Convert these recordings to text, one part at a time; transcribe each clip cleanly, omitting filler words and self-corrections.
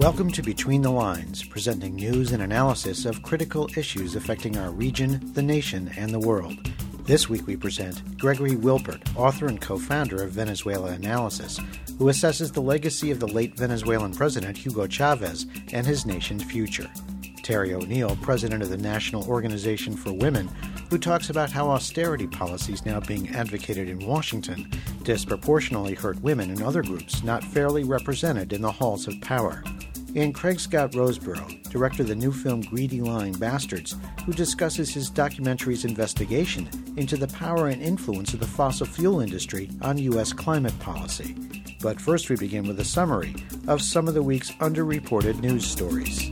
Welcome to Between the Lines, presenting news and analysis of critical issues affecting our region, the nation, and the world. This week we present Gregory Wilpert, author and co-founder of Venezuela Analysis, who assesses the legacy of the late Venezuelan president Hugo Chavez and his nation's future. Terry O'Neill, president of the National Organization for Women, who talks about how austerity policies now being advocated in Washington disproportionately hurt women and other groups not fairly represented in the halls of power. And Craig Scott Roseborough, director of the new film Greedy Lying Bastards, who discusses his documentary's investigation into the power and influence of the fossil fuel industry on U.S. climate policy. But first we begin with a summary of some of the week's underreported news stories.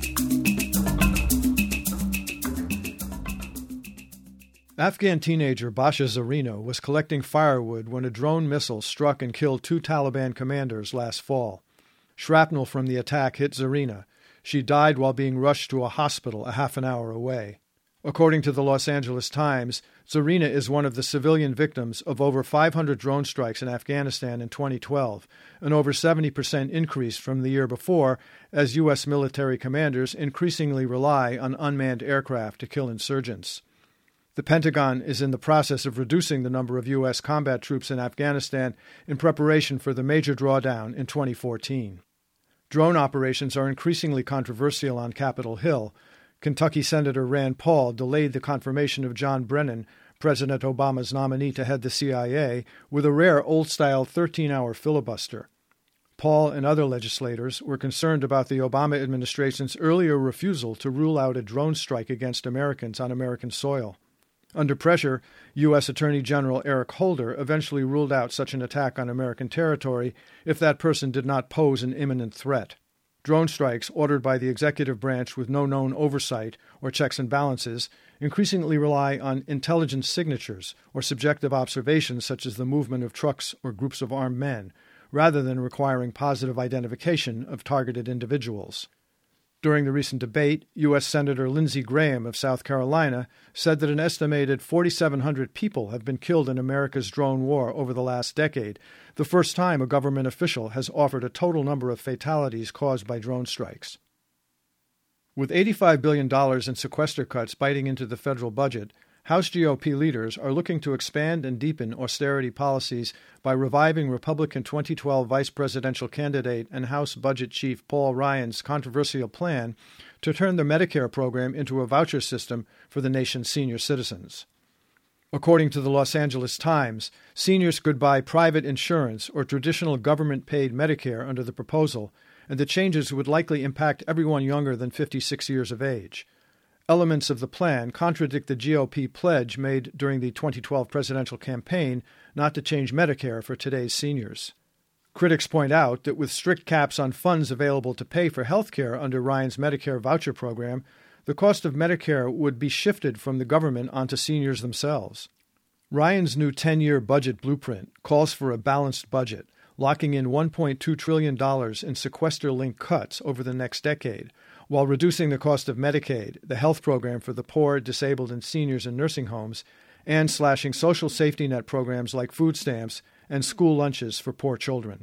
Afghan teenager Basha Zarina was collecting firewood when a drone missile struck and killed 2 Taliban commanders last fall. Shrapnel from the attack hit Zarina. She died while being rushed to a hospital a half an hour away. According to the Los Angeles Times, Zarina is one of the civilian victims of over 500 drone strikes in Afghanistan in 2012, an over 70% increase from the year before, as U.S. military commanders increasingly rely on unmanned aircraft to kill insurgents. The Pentagon is in the process of reducing the number of U.S. combat troops in Afghanistan in preparation for the major drawdown in 2014. Drone operations are increasingly controversial on Capitol Hill. Kentucky Senator Rand Paul delayed the confirmation of John Brennan, President Obama's nominee to head the CIA, with a rare old-style 13-hour filibuster. Paul and other legislators were concerned about the Obama administration's earlier refusal to rule out a drone strike against Americans on American soil. Under pressure, U.S. Attorney General Eric Holder eventually ruled out such an attack on American territory if that person did not pose an imminent threat. Drone strikes ordered by the executive branch with no known oversight or checks and balances increasingly rely on intelligence signatures or subjective observations such as the movement of trucks or groups of armed men, rather than requiring positive identification of targeted individuals. During the recent debate, U.S. Senator Lindsey Graham of South Carolina said that an estimated 4,700 people have been killed in America's drone war over the last decade, the first time a government official has offered a total number of fatalities caused by drone strikes. With $85 billion in sequester cuts biting into the federal budget, House GOP leaders are looking to expand and deepen austerity policies by reviving Republican 2012 vice presidential candidate and House Budget Chief Paul Ryan's controversial plan to turn the Medicare program into a voucher system for the nation's senior citizens. According to the Los Angeles Times, seniors could buy private insurance or traditional government-paid Medicare under the proposal, and the changes would likely impact everyone younger than 56 years of age. Elements of the plan contradict the GOP pledge made during the 2012 presidential campaign not to change Medicare for today's seniors. Critics point out that with strict caps on funds available to pay for health care under Ryan's Medicare voucher program, the cost of Medicare would be shifted from the government onto seniors themselves. Ryan's new 10-year budget blueprint calls for a balanced budget, locking in $1.2 trillion in sequester-linked cuts over the next decade, while reducing the cost of Medicaid, the health program for the poor, disabled, and seniors in nursing homes, and slashing social safety net programs like food stamps and school lunches for poor children.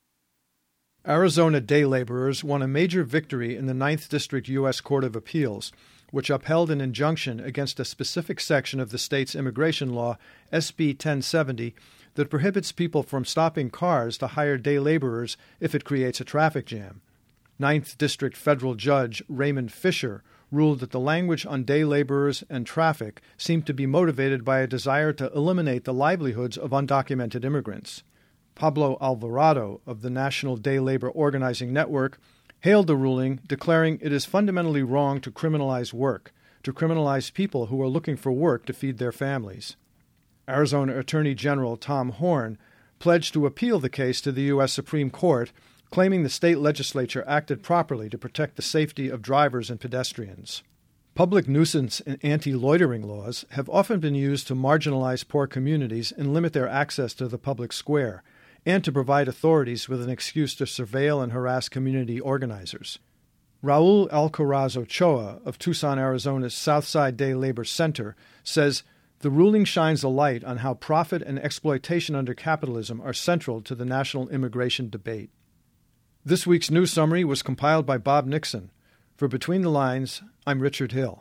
Arizona day laborers won a major victory in the 9th District U.S. Court of Appeals, which upheld an injunction against a specific section of the state's immigration law, SB 1070, that prohibits people from stopping cars to hire day laborers if it creates a traffic jam. 9th District Federal Judge Raymond Fisher ruled that the language on day laborers and traffic seemed to be motivated by a desire to eliminate the livelihoods of undocumented immigrants. Pablo Alvarado of the National Day Labor Organizing Network hailed the ruling, declaring it is fundamentally wrong to criminalize work, to criminalize people who are looking for work to feed their families. Arizona Attorney General Tom Horne pledged to appeal the case to the U.S. Supreme Court, claiming the state legislature acted properly to protect the safety of drivers and pedestrians. Public nuisance and anti-loitering laws have often been used to marginalize poor communities and limit their access to the public square, and to provide authorities with an excuse to surveil and harass community organizers. Raul Alcaraz Ochoa of Tucson, Arizona's Southside Day Labor Center says the ruling shines a light on how profit and exploitation under capitalism are central to the national immigration debate. This week's news summary was compiled by Bob Nixon. For Between the Lines, I'm Richard Hill.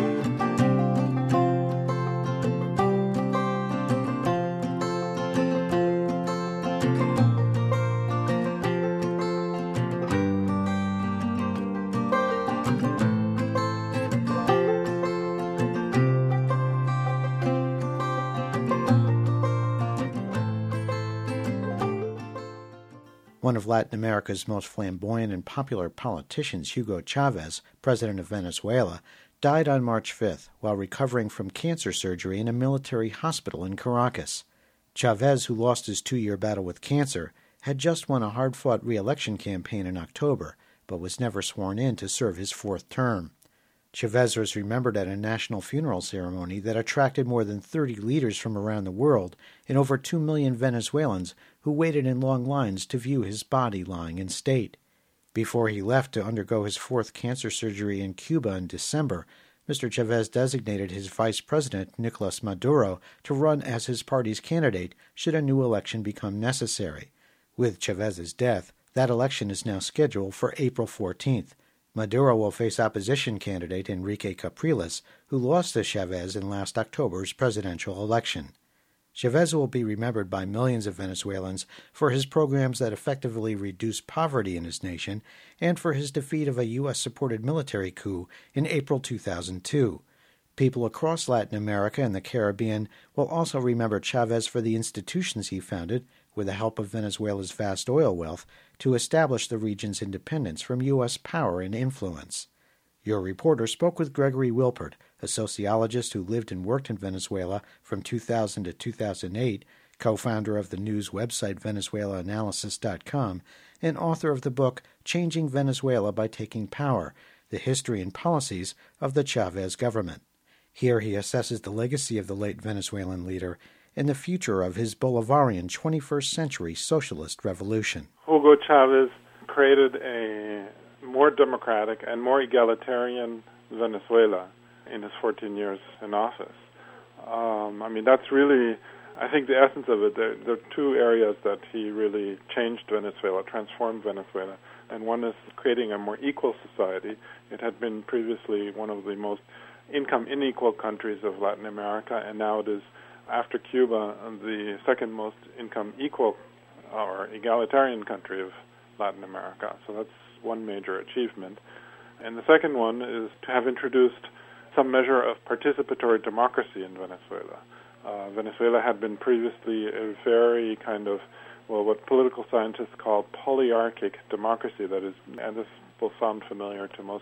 One of Latin America's most flamboyant and popular politicians, Hugo Chavez, president of Venezuela, died on March 5th while recovering from cancer surgery in a military hospital in Caracas. Chavez, who lost his 2-year battle with cancer, had just won a hard-fought re-election campaign in October, but was never sworn in to serve his 4th term. Chavez was remembered at a national funeral ceremony that attracted more than 30 leaders from around the world and over 2 million Venezuelans who waited in long lines to view his body lying in state. Before he left to undergo his 4th cancer surgery in Cuba in December, Mr. Chavez designated his vice president, Nicolas Maduro, to run as his party's candidate should a new election become necessary. With Chavez's death, that election is now scheduled for April 14th. Maduro will face opposition candidate Enrique Capriles, who lost to Chavez in last October's presidential election. Chavez will be remembered by millions of Venezuelans for his programs that effectively reduced poverty in his nation and for his defeat of a U.S.-supported military coup in April 2002. People across Latin America and the Caribbean will also remember Chavez for the institutions he founded, with the help of Venezuela's vast oil wealth, to establish the region's independence from U.S. power and influence. Your reporter spoke with Gregory Wilpert, a sociologist who lived and worked in Venezuela from 2000 to 2008, co-founder of the news website VenezuelaAnalysis.com, and author of the book Changing Venezuela by Taking Power, The History and Policies of the Chavez Government. Here he assesses the legacy of the late Venezuelan leader and the future of his Bolivarian 21st century socialist revolution. Hugo Chavez created a more democratic and more egalitarian Venezuela in his 14 years in office. That's really, I think, the essence of it. There are 2 areas that he really changed Venezuela, transformed Venezuela. And one is creating a more equal society. It had been previously one of the most income unequal countries of Latin America, and now it is, after Cuba, the second most income equal or egalitarian country of Latin America. So that's one major achievement. And the second one is to have introduced some measure of participatory democracy in Venezuela. Venezuela had been previously a very kind of, what political scientists call polyarchic democracy, that is, and this will sound familiar to most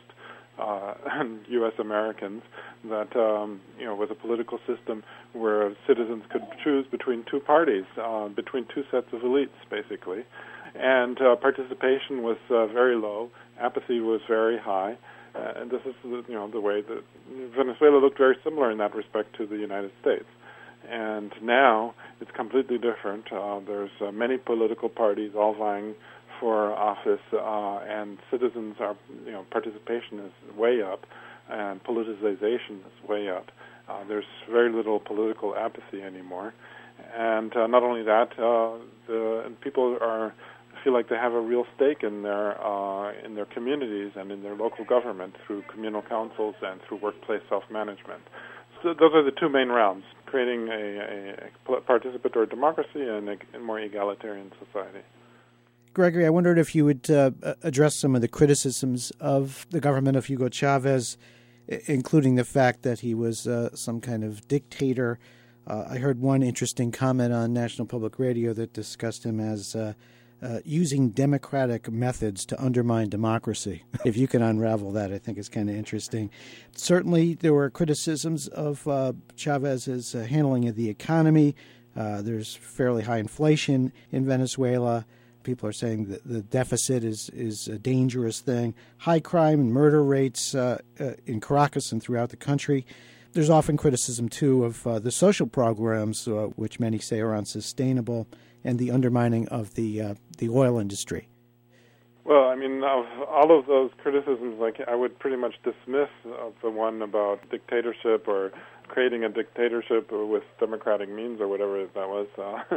U.S. Americans, that was a political system where citizens could choose between 2 parties, between 2 sets of elites, basically, and participation was very low, apathy was very high, and this is the way that Venezuela looked very similar in that respect to the United States. And now it's completely different. There's many political parties all vying for office, and citizens are, participation is way up, and politicization is way up. There's very little political apathy anymore, and not only that, people feel like they have a real stake in their communities and in their local government through communal councils and through workplace self-management. So those are the 2 main realms: creating a participatory democracy and a more egalitarian society. Gregory, I wondered if you would address some of the criticisms of the government of Hugo Chavez, including the fact that he was some kind of dictator. I heard one interesting comment on National Public Radio that discussed him as using democratic methods to undermine democracy. If you can unravel that, I think it's kind of interesting. Certainly, there were criticisms of Chavez's handling of the economy. There's fairly high inflation in Venezuela. People are saying that the deficit is a dangerous thing. High crime and murder rates in Caracas and throughout the country. There's often criticism, too, of the social programs, which many say are unsustainable, and the undermining of the oil industry. Well, of all of those criticisms, I would pretty much dismiss the one about dictatorship or creating a dictatorship with democratic means or whatever that was,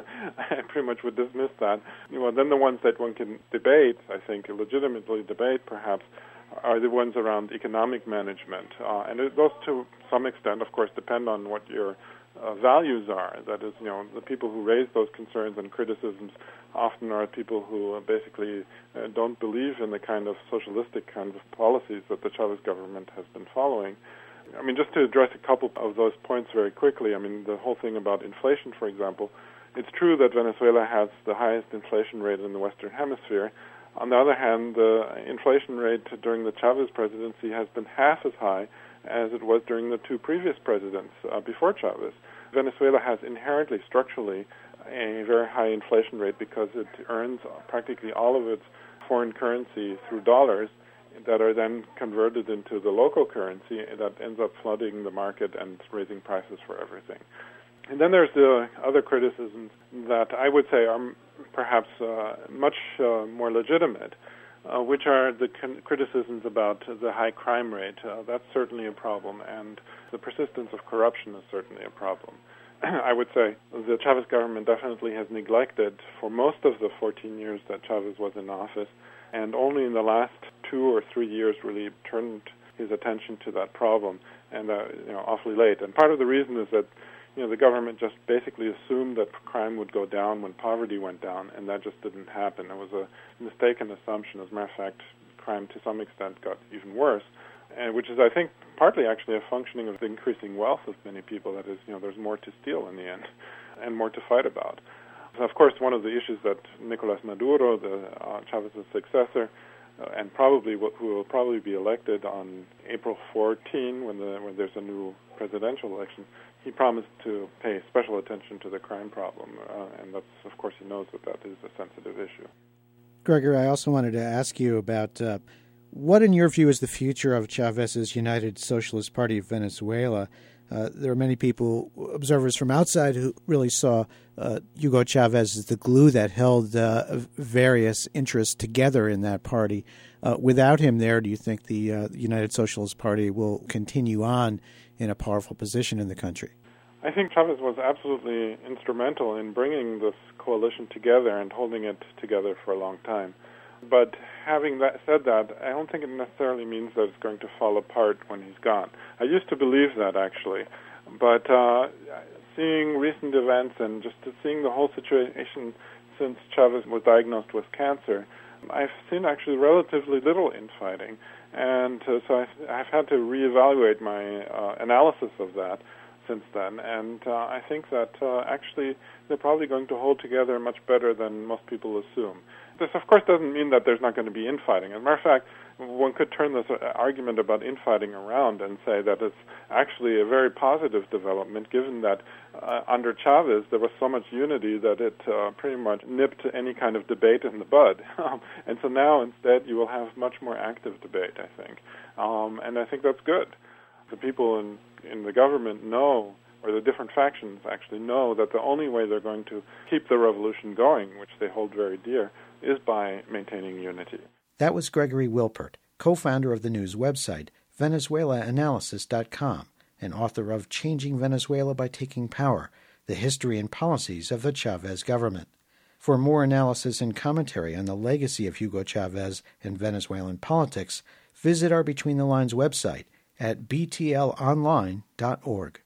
I pretty much would dismiss that. Well, then the ones that one can debate, I think, legitimately debate perhaps, are the ones around economic management. And those to some extent, of course, depend on what your values are. That is, the people who raise those concerns and criticisms often are people who basically don't believe in the kind of socialistic kinds of policies that the Chavez government has been following. I mean, just to address a couple of those points very quickly, I mean, the whole thing about inflation, for example, it's true that Venezuela has the highest inflation rate in the Western Hemisphere. On the other hand, the inflation rate during the Chavez presidency has been half as high as it was during the two previous presidents before Chavez. Venezuela has inherently, structurally, a very high inflation rate because it earns practically all of its foreign currency through dollars that are then converted into the local currency that ends up flooding the market and raising prices for everything. And then there's the other criticisms that I would say are perhaps much more legitimate, which are the criticisms about the high crime rate. That's certainly a problem, and the persistence of corruption is certainly a problem. I would say the Chavez government definitely has neglected for most of the 14 years that Chavez was in office, and only in the last 2 or 3 years really turned his attention to that problem, and awfully late. And part of the reason is that the government just basically assumed that crime would go down when poverty went down, and that just didn't happen. It was a mistaken assumption. As a matter of fact, crime to some extent got even worse, and which is, I think, partly actually a functioning of the increasing wealth of many people. That is, there's more to steal in the end and more to fight about. So, of course, one of the issues that Nicolas Maduro, Chavez's successor, and who will probably be elected on April 14 when there's a new presidential election, he promised to pay special attention to the crime problem, and that's, of course, he knows that is a sensitive issue. Gregory, I also wanted to ask you about what, in your view, is the future of Chavez's United Socialist Party of Venezuela? There are many people, observers from outside, who really saw Hugo Chavez as the glue that held various interests together in that party. Without him there, do you think the United Socialist Party will continue on in a powerful position in the country? I think Chavez was absolutely instrumental in bringing this coalition together and holding it together for a long time. But having said that, I don't think it necessarily means that it's going to fall apart when he's gone. I used to believe that, actually. But seeing recent events and just seeing the whole situation since Chavez was diagnosed with cancer, I've seen actually relatively little infighting. And so I've had to reevaluate my analysis of that since then. And I think that actually they're probably going to hold together much better than most people assume. This, of course, doesn't mean that there's not going to be infighting. As a matter of fact, one could turn this argument about infighting around and say that it's actually a very positive development, given that under Chavez there was so much unity that it pretty much nipped any kind of debate in the bud. And so now, instead, you will have much more active debate, I think. And I think that's good. The people in the government know, or the different factions actually know, that the only way they're going to keep the revolution going, which they hold very dear, is by maintaining unity. That was Gregory Wilpert, co-founder of the news website VenezuelaAnalysis.com and author of Changing Venezuela by Taking Power, The History and Policies of the Chavez Government. For more analysis and commentary on the legacy of Hugo Chavez and Venezuelan politics, visit our Between the Lines website at btlonline.org.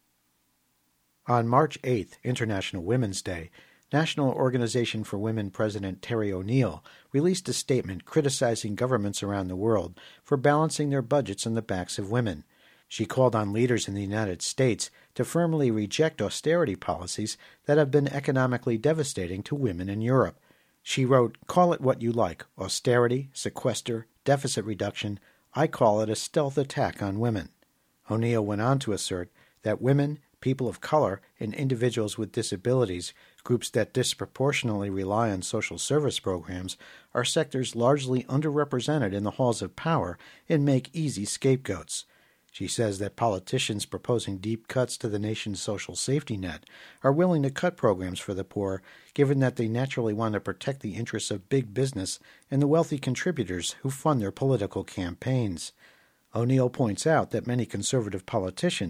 On March 8th, International Women's Day, National Organization for Women President Terry O'Neill released a statement criticizing governments around the world for balancing their budgets on the backs of women. She called on leaders in the United States to firmly reject austerity policies that have been economically devastating to women in Europe. She wrote, "Call it what you like, austerity, sequester, deficit reduction. I call it a stealth attack on women." O'Neill went on to assert that women, people of color, and individuals with disabilities, groups that disproportionately rely on social service programs, are sectors largely underrepresented in the halls of power and make easy scapegoats. She says that politicians proposing deep cuts to the nation's social safety net are willing to cut programs for the poor, given that they naturally want to protect the interests of big business and the wealthy contributors who fund their political campaigns. O'Neill points out that many conservative politicians,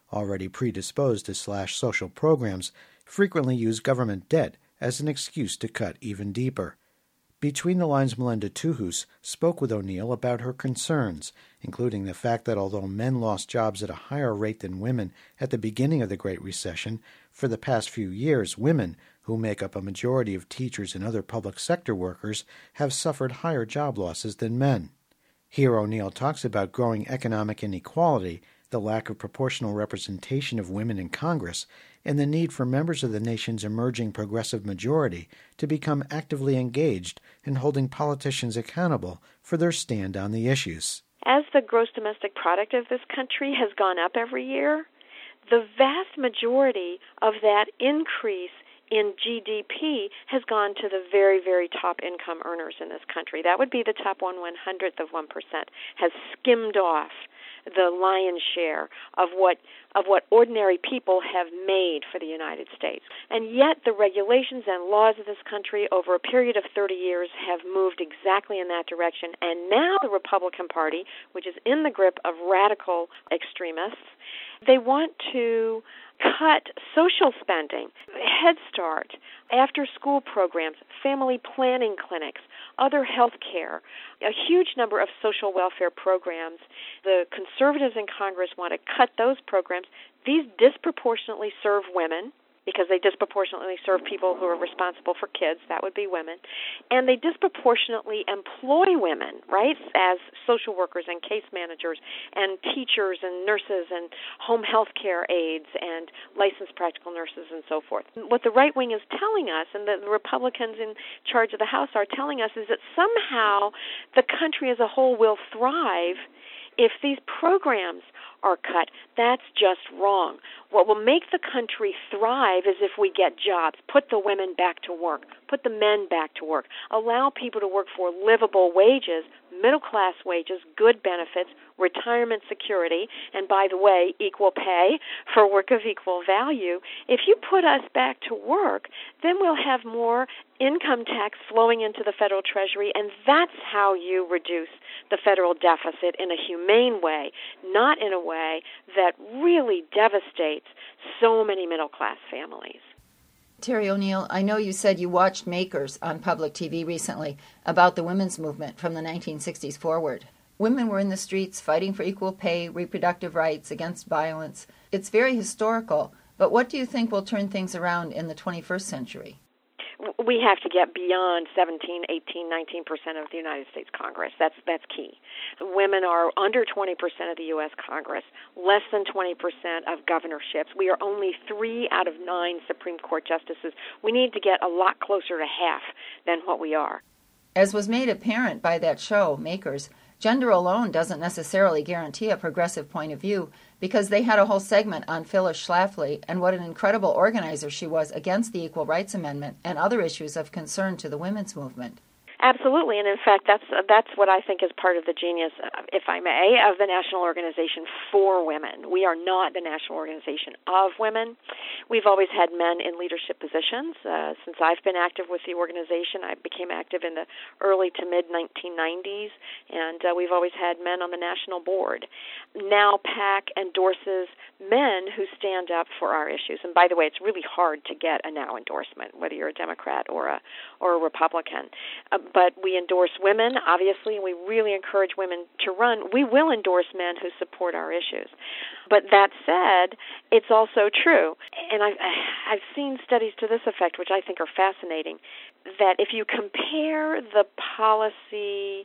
already predisposed to slash social programs, frequently use government debt as an excuse to cut even deeper. Between the Lines, Melinda Tuhus spoke with O'Neill about her concerns, including the fact that although men lost jobs at a higher rate than women at the beginning of the Great Recession, for the past few years, women, who make up a majority of teachers and other public sector workers, have suffered higher job losses than men. Here O'Neill talks about growing economic inequality, the lack of proportional representation of women in Congress, and the need for members of the nation's emerging progressive majority to become actively engaged in holding politicians accountable for their stand on the issues. As the gross domestic product of this country has gone up every year, the vast majority of that increase in GDP has gone to the very, very top income earners in this country. That would be the top 1/100th of 1%, has skimmed off the lion's share of what ordinary people have made for the United States. And yet the regulations and laws of this country over a period of 30 years have moved exactly in that direction. And now the Republican Party, which is in the grip of radical extremists, they want to cut social spending, Head Start, after-school programs, family planning clinics, other health care, a huge number of social welfare programs. The conservatives in Congress want to cut those programs. These disproportionately serve women, because they disproportionately serve people who are responsible for kids, that would be women, and they disproportionately employ women, right, as social workers and case managers and teachers and nurses and home health care aides and licensed practical nurses and so forth. What the right wing is telling us, and the Republicans in charge of the House are telling us, is that somehow the country as a whole will thrive if these programs are cut. That's just wrong. What will make the country thrive is if we get jobs, put the women back to work, put the men back to work, allow people to work for livable wages, middle-class wages, good benefits, retirement security, and by the way, equal pay for work of equal value. If you put us back to work, then we'll have more income tax flowing into the federal treasury, and that's how you reduce the federal deficit in a humane way, not in a way that really devastates so many middle-class families. Terry O'Neill, I know you said you watched Makers on public TV recently about the women's movement from the 1960s forward. Women were in the streets fighting for equal pay, reproductive rights, against violence. It's very historical, but what do you think will turn things around in the 21st century? We have to get beyond 17, 18, 19% of the United States Congress. That's key. Women are under 20% of the U.S. Congress, less than 20% of governorships. We are only 3 out of 9 Supreme Court justices. We need to get a lot closer to half than what we are. As was made apparent by that show, Makers, gender alone doesn't necessarily guarantee a progressive point of view, because they had a whole segment on Phyllis Schlafly and what an incredible organizer she was against the Equal Rights Amendment and other issues of concern to the women's movement. Absolutely, and in fact, that's what I think is part of the genius, if I may, of the National Organization for Women. We are not the National Organization of Women. We've always had men in leadership positions. Since I've been active with the organization, I became active in the early to mid-1990s, and we've always had men on the national board. Now PAC endorses men who stand up for our issues. And by the way, it's really hard to get a NOW endorsement, whether you're a Democrat or a Republican. But we endorse women, obviously, and we really encourage women to run. We will endorse men who support our issues. But that said, it's also true, and I've seen studies to this effect, which I think are fascinating, that if you compare the policy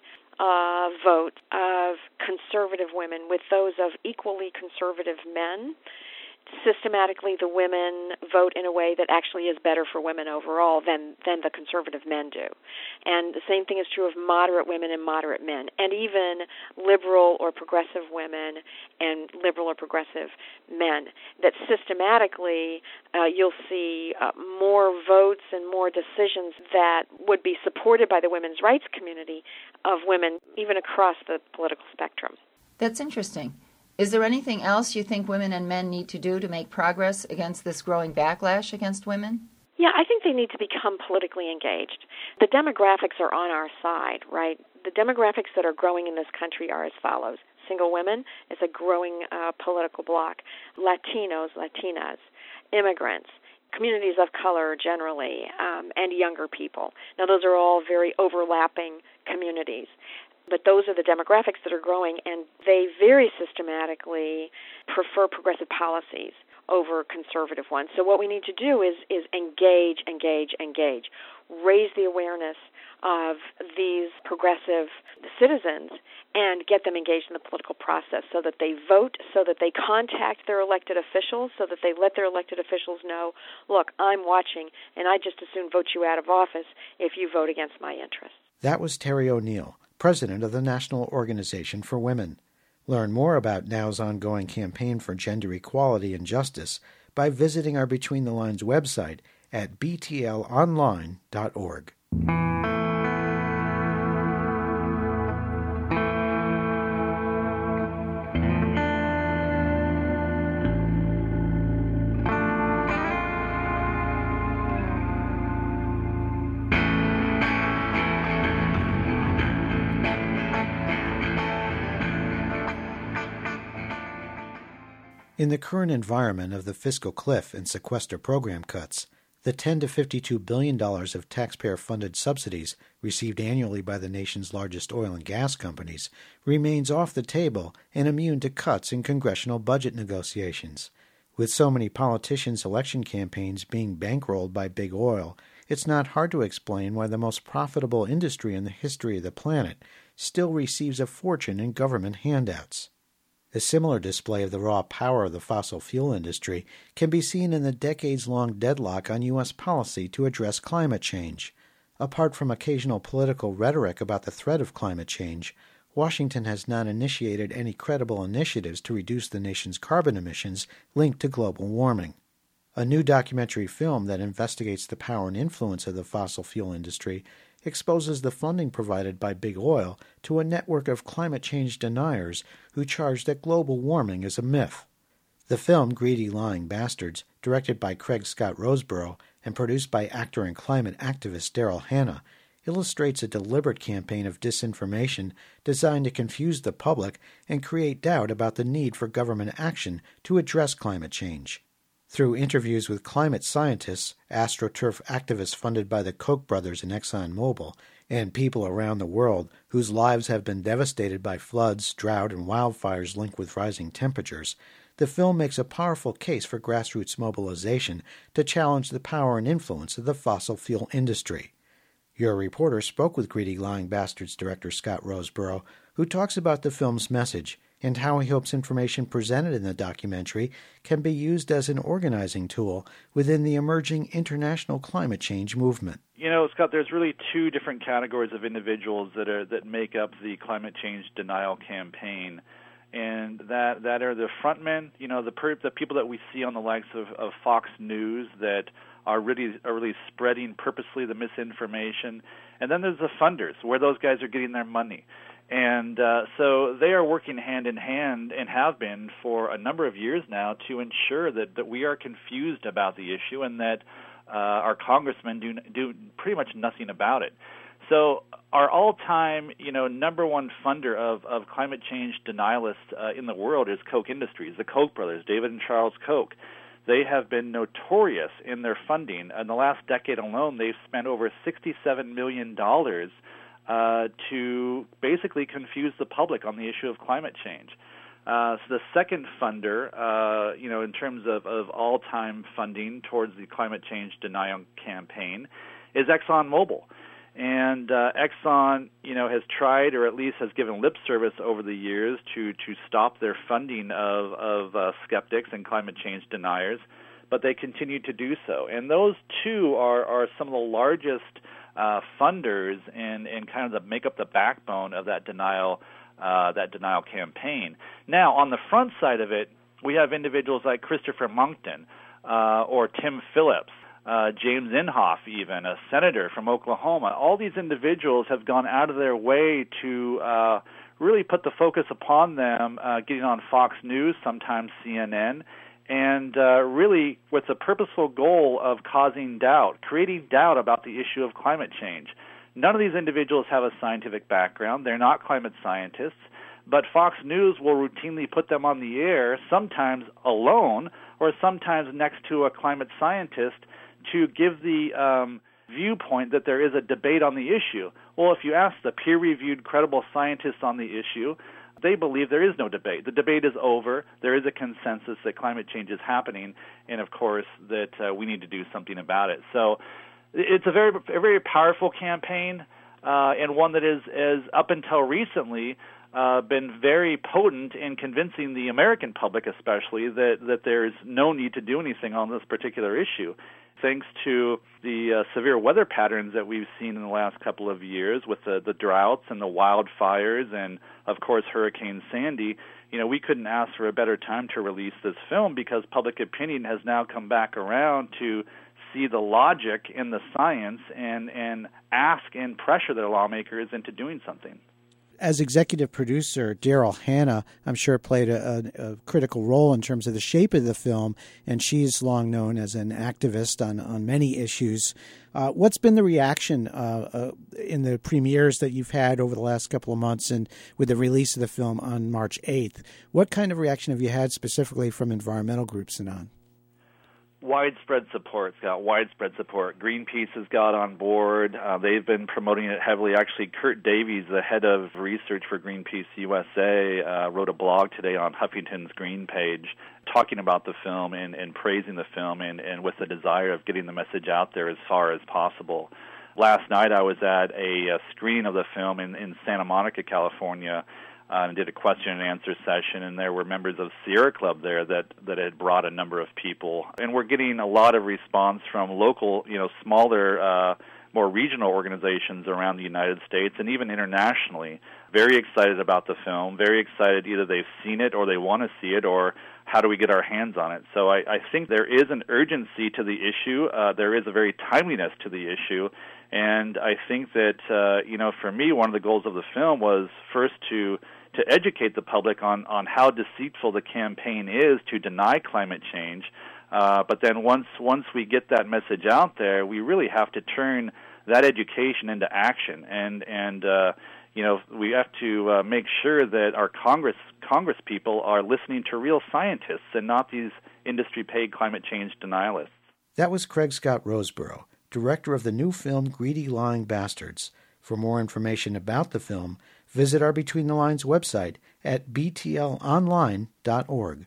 vote of conservative women with those of equally conservative men, systematically the women vote in a way that actually is better for women overall than the conservative men do. And the same thing is true of moderate women and moderate men, and even liberal or progressive women and liberal or progressive men, that systematically you'll see more votes and more decisions that would be supported by the women's rights community of women even across the political spectrum. That's interesting. Is there anything else you think women and men need to do to make progress against this growing backlash against women? Yeah, I think they need to become politically engaged. The demographics are on our side, right? The demographics that are growing in this country are as follows. Single women is a growing political bloc. Latinos, Latinas, immigrants, communities of color generally, and younger people. Now, those are all very overlapping communities. But those are the demographics that are growing, and they very systematically prefer progressive policies over conservative ones. So what we need to do is engage, raise the awareness of these progressive citizens and get them engaged in the political process so that they vote, so that they contact their elected officials, so that they let their elected officials know, look, I'm watching, and I'd just as soon vote you out of office if you vote against my interests. That was Terry O'Neill, president of the National Organization for Women. Learn more about NOW's ongoing campaign for gender equality and justice by visiting our Between the Lines website at btlonline.org. In the current environment of the fiscal cliff and sequester program cuts, the $10 to $52 billion of taxpayer-funded subsidies received annually by the nation's largest oil and gas companies remains off the table and immune to cuts in congressional budget negotiations. With so many politicians' election campaigns being bankrolled by big oil, it's not hard to explain why the most profitable industry in the history of the planet still receives a fortune in government handouts. A similar display of the raw power of the fossil fuel industry can be seen in the decades-long deadlock on U.S. policy to address climate change. Apart from occasional political rhetoric about the threat of climate change, Washington has not initiated any credible initiatives to reduce the nation's carbon emissions linked to global warming. A new documentary film that investigates the power and influence of the fossil fuel industry exposes the funding provided by big oil to a network of climate change deniers who charge that global warming is a myth. The film Greedy Lying Bastards, directed by Craig Scott Roseborough and produced by actor and climate activist Daryl Hannah, illustrates a deliberate campaign of disinformation designed to confuse the public and create doubt about the need for government action to address climate change. Through interviews with climate scientists, AstroTurf activists funded by the Koch brothers and ExxonMobil, and people around the world whose lives have been devastated by floods, drought, and wildfires linked with rising temperatures, the film makes a powerful case for grassroots mobilization to challenge the power and influence of the fossil fuel industry. Your reporter spoke with Greedy Lying Bastards director Scott Roseborough, who talks about the film's message and how he hopes information presented in the documentary can be used as an organizing tool within the emerging international climate change movement. You know, Scott, there's really two different categories of individuals that make up the climate change denial campaign, and that are the frontmen, you know, the people that we see on the likes of Fox News that are really spreading purposely the misinformation, and then there's the funders, where those guys are getting their money. And so they are working hand in hand and have been for a number of years now to ensure that we are confused about the issue and that our congressmen do pretty much nothing about it. So our all-time, number one funder of climate change denialists in the world is Koch Industries, the Koch brothers, David and Charles Koch. They have been notorious in their funding. In the last decade alone, they've spent over $67 million to basically confuse the public on the issue of climate change. So the second funder, in terms of all-time funding towards the climate change denial campaign, is ExxonMobil. And Exxon, has tried, or at least has given lip service over the years to stop their funding of skeptics and climate change deniers, but they continue to do so. And those two are some of the largest funders and kind of make up the backbone of that denial campaign. Now, on the front side of it, we have individuals like Christopher Monckton or Tim Phillips, James Inhofe, even a senator from Oklahoma. All these individuals have gone out of their way to really put the focus upon them, getting on Fox News, sometimes CNN, and really with the purposeful goal of causing doubt, creating doubt about the issue of climate change. None of these individuals have a scientific background. They're not climate scientists. but Fox News will routinely put them on the air, sometimes alone or sometimes next to a climate scientist, to give the viewpoint that there is a debate on the issue. Well, if you ask the peer-reviewed, credible scientists on the issue, they believe there is no debate. The debate is over. There is a consensus that climate change is happening, and of course that we need to do something about it. So it's a very powerful campaign, and one that is up until recently been very potent in convincing the American public especially that there's no need to do anything on this particular issue. Thanks to the severe weather patterns that we've seen in the last couple of years with the droughts and the wildfires and, of course, Hurricane Sandy, we couldn't ask for a better time to release this film because public opinion has now come back around to see the logic in the science and ask and pressure their lawmakers into doing something. As executive producer, Daryl Hannah, I'm sure, played a critical role in terms of the shape of the film, and she's long known as an activist on many issues. What's been the reaction in the premieres that you've had over the last couple of months and with the release of the film on March 8th? What kind of reaction have you had specifically from environmental groups and on? Widespread support, Scott, widespread support. Greenpeace has got on board. They've been promoting it heavily. Actually, Kurt Davies, the head of research for Greenpeace USA, wrote a blog today on Huffington's Green page talking about the film and praising the film and with the desire of getting the message out there as far as possible. Last night I was at a screening of the film in Santa Monica, California, and did a question and answer session, and there were members of Sierra Club there that had brought a number of people. And we're getting a lot of response from local, smaller, more regional organizations around the United States and even internationally. Very excited about the film, very excited either they've seen it or they want to see it or how do we get our hands on it. So I think there is an urgency to the issue. There is a very timeliness to the issue. And I think that, for me, one of the goals of the film was first to educate the public on how deceitful the campaign is to deny climate change. But then once we get that message out there, we really have to turn that education into action. And we have to make sure that our Congress people are listening to real scientists and not these industry-paid climate change denialists. That was Craig Scott Roseborough, director of the new film Greedy Lying Bastards. For more information about the film, visit our Between the Lines website at btlonline.org.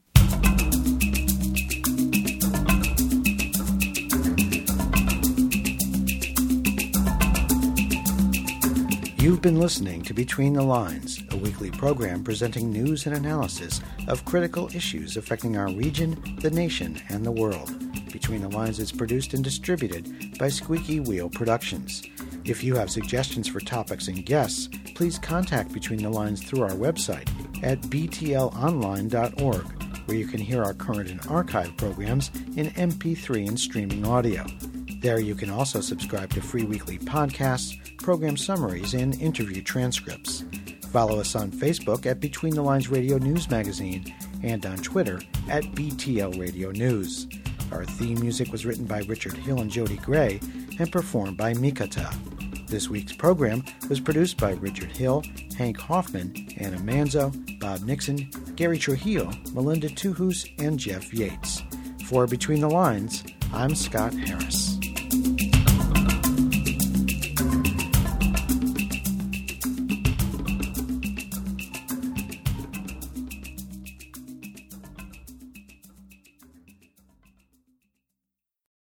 You've been listening to Between the Lines, a weekly program presenting news and analysis of critical issues affecting our region, the nation, and the world. Between the Lines is produced and distributed by Squeaky Wheel Productions. If you have suggestions for topics and guests, please contact Between the Lines through our website at btlonline.org, where you can hear our current and archive programs in MP3 and streaming audio. There you can also subscribe to free weekly podcasts, program summaries, and interview transcripts. Follow us on Facebook at Between the Lines Radio News Magazine and on Twitter at BTL Radio News. Our theme music was written by Richard Hill and Jody Gray and performed by Mikata. This week's program was produced by Richard Hill, Hank Hoffman, Anna Manzo, Bob Nixon, Gary Trujillo, Melinda Tuhus, and Jeff Yates. For Between the Lines, I'm Scott Harris.